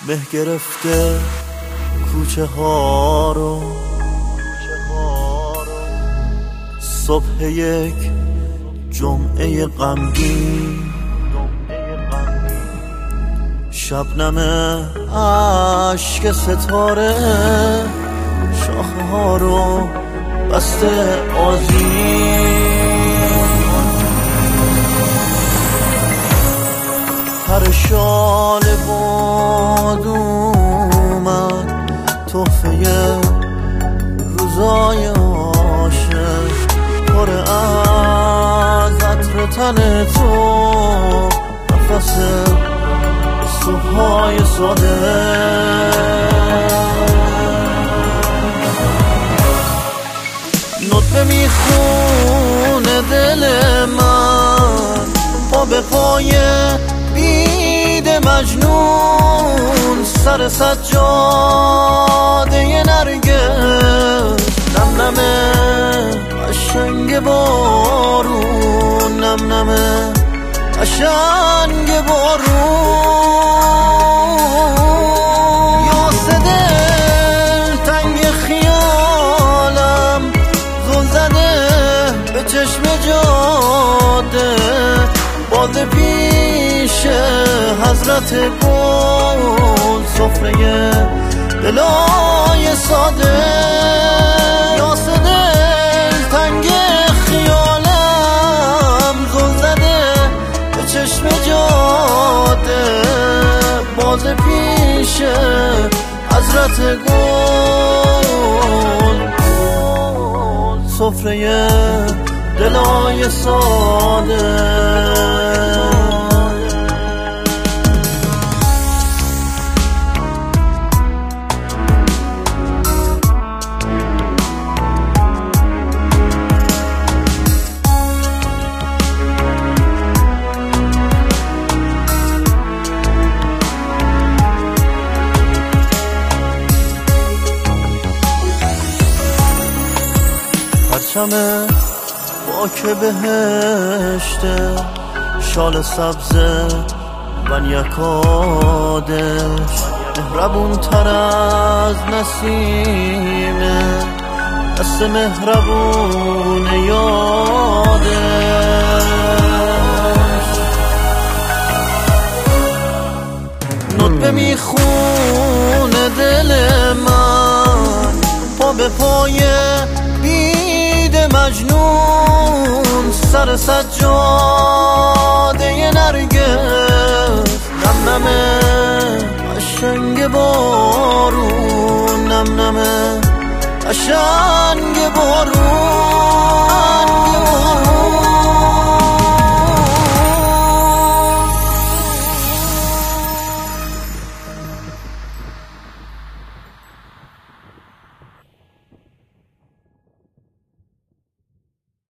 مه گرفته کوچه ها رو، صبح یک جمعه غمگین، شبنم عشق ستاره شاخه ها رو بسته آذین. پر شال باد اومد تحفه روزای عاشق، پر از عطر تن تو، نفس صبح‌های ساده. نطفه میخونه دل من، پا به پای بید مجنون، سر سجاده نرگس، نم نمه قشنگ بارون، نم نمه قشنگ بارون. یاسه دل تنگ خیالم، زل زده به چشم جاده، باده پیش حضرت گل، سفره دلای ساده. یاسه دل تنگ خیالم، زل زده به چشم جاده، باده پیش حضرت گل، سفره دلای ساده. پرچم باک بهشته، شال سبزه ونیکادش، مهربون تر از نسیمه، دست مهربون یادش. نطفه میخونه دل من، پا به پای بید مجنون، سر سجاده نرگس، نم نمه قشنگ بارون، نم نمه قشنگ بارون.